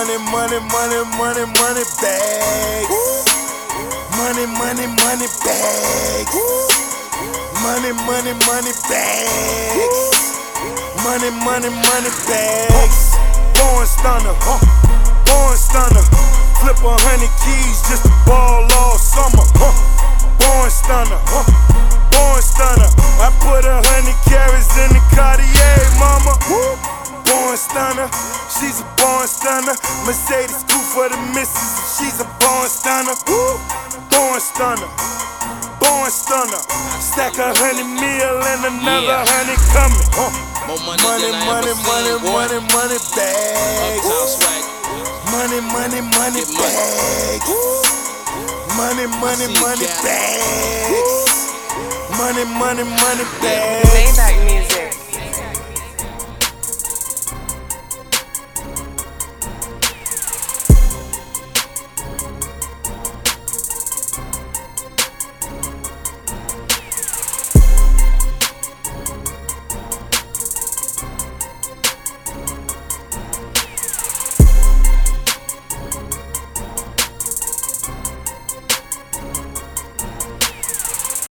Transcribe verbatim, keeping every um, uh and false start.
money, money, money, money, money bags. Money, money, money bags. Money, money, money bags. Money, money, money bags. Born stunner, huh? Born stunner. Flip a hundred keys just to ball all summer, huh? Born stunner, huh? Born stunner. I put a hundred carats in the Cartier, mama. Born stunner, she's a born stunner. Mercedes coupe for the missus, she's a born stunner. Born stunner, born stunner. Stack a hundred mil and another Yeah. hundred coming. Huh? More money, Money, than I money, ever money, seen, boy. money, money bags. Uptown swag. Money, money, money Get money. bags. Money, money, see you, money Cap. bags. Money, money, money bags. Say that